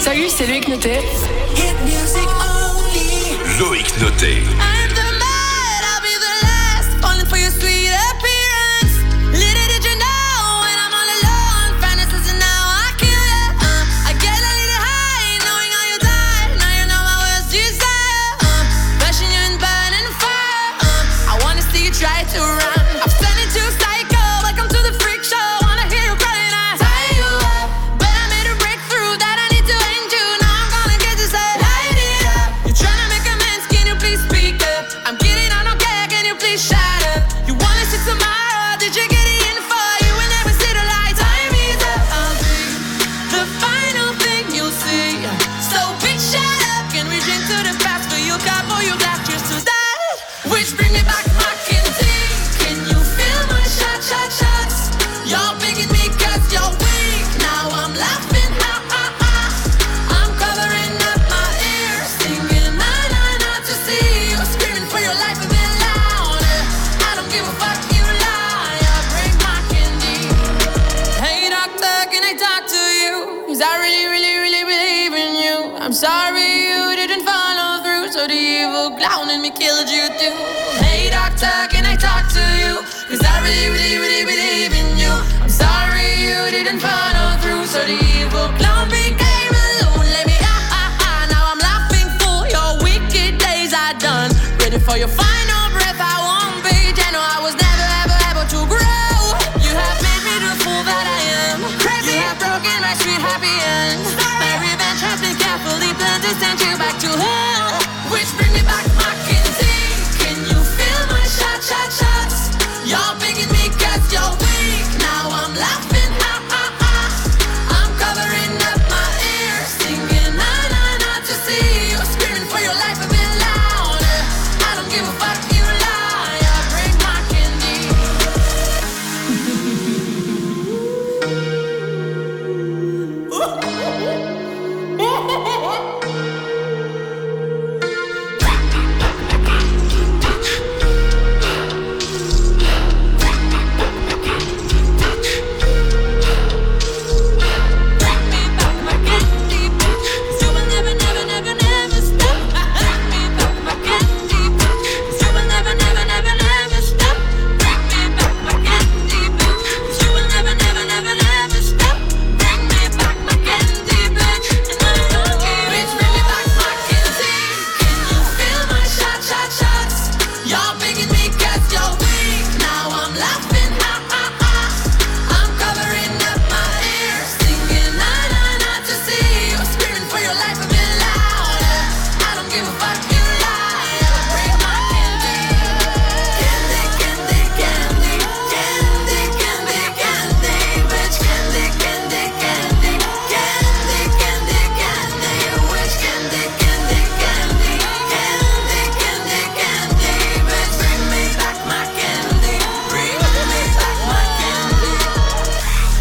Salut, c'est Loïc Noté. Hit music only. Loïc Noté. I'm the mad, I'll be the last, falling for your sweet appearance. Little did you know, when I'm all alone, fantasizing now I kill ya. I get a little high, knowing how you die. Now you know my worst desire. Bashing you and burning fire. I wanna see you try to run. I'm turning to psycho, welcome to the freak show. Wanna hear you crying, I tie you up. But I made a breakthrough that I need to end you. Now I'm gonna get you say, light it up. You're trying to make amends, can you please speak up? I'm kidding, I don't care, can you please shut up? You wanna see tomorrow, did you get it in for? You will never see the light, time is up. I'll be the final thing you'll see. So bitch, shut up, can we drink to the past? For you got for you got cheers to that. Which bring me back, Mackenzie. Can you feel my shots? You're begging me cause you're weak. Now I'm laughing, ha ha ha. I'm covering up my ears, singing na na na to see you screaming for your life a bit louder. I don't give a fuck, you liar, break my candy. Hey doctor, can I talk to you? 'Cause I really believe in you. I'm sorry you didn't follow through, so the evil clown in me killed you too. Hey doctor, can I talk to you? 'Cause I really believe in you. I'm sorry you didn't follow through, so the evil clown became alone. Let me now I'm laughing for your wicked days are done. Ready for your fight.